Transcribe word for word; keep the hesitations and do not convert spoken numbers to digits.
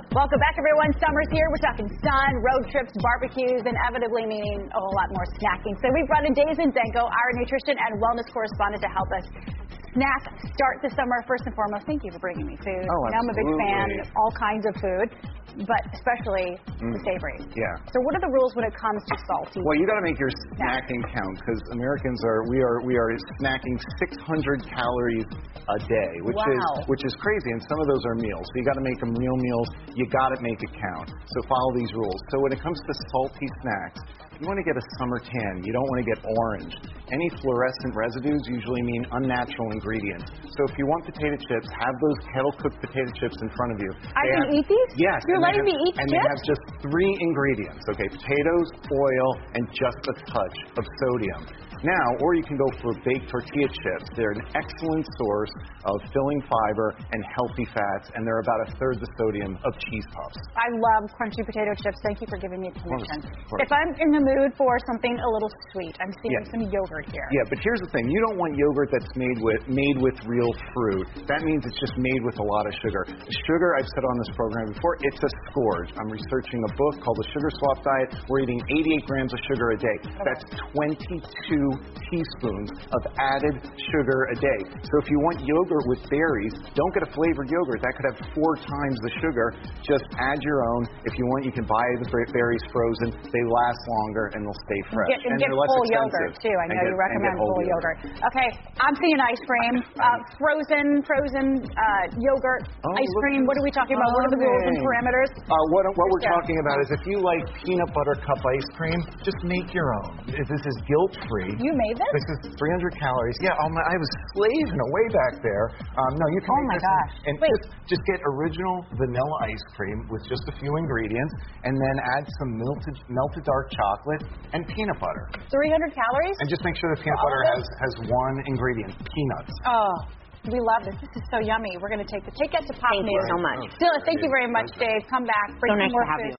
Welcome back, everyone. Summer's here. We're talking sun, road trips, barbecues, inevitably meaning a whole lot more snacking. So we brought in Dazen Denko, our nutrition and wellness correspondent, to help us snack start the summer. First and foremost, thank you for bringing me food. Oh, you know, I'm a big fan of all kinds of food, but especially mm. the savory. Yeah. So what are the rules when it comes to salty? Well, you got to make your snacking count, because Americans are we are we are snacking six hundred calories a day, which wow. is which is crazy, and some of those are meals. So you got to make them real meals. You got to make it count. So follow these rules. So when it comes to salty snacks, you want to get a summer tan. You don't want to get orange. Any fluorescent residues usually mean unnatural ingredients. So if you want potato chips, have those kettle-cooked potato chips in front of you. I they can have, eat these? Yes. You're letting have, me eat and chips? And they have just three ingredients, okay? Potatoes, oil, and just a touch of sodium. Now, or you can go for baked tortilla chips. They're an excellent source of filling fiber and healthy fats, and they're about a third the sodium of cheese puffs. I love crunchy potato chips. Thank you for giving me permission. Of course, of course. If I'm in the mood for something a little sweet, I'm seeing yeah. some yogurt here. Yeah, but here's the thing. You don't want yogurt that's made with made with real fruit. That means it's just made with a lot of sugar. Sugar, I've said on this program before, it's a scourge. I'm researching a book called The Sugar Swap Diet. We're eating eighty-eight grams of sugar a day. Okay. That's twenty-two teaspoons of added sugar a day. So if you want yogurt with berries, don't get a flavored yogurt. That could have four times the sugar. Just add your own. If you want, you can buy the berries frozen. They last longer and they'll stay fresh. Get, and, and get they're less full expensive. yogurt too. I know get, you recommend full yogurt. yogurt. Okay, I'm seeing ice cream, uh, frozen, frozen uh, yogurt, oh, ice cream. What are we talking about? What are the rules and parameters? Uh, what what we're yeah. talking about is if you like peanut butter cup ice cream, just make your own. This is guilt-free. You made this? This is three hundred calories. Yeah, oh my, I was slaving away back there. Um, no, you can oh make my this gosh. And, and Wait. just, just get original vanilla ice cream with just a few ingredients, and then add some melted, melted dark chocolate and peanut butter. three hundred calories? And just make sure the peanut butter has, has one ingredient, peanuts. Oh. We love this. This is so yummy. We're going to take the take that to Pop Thank News. you so much. Still, thank you very much, Dave. Come back. Bring so some nice more to have food. you.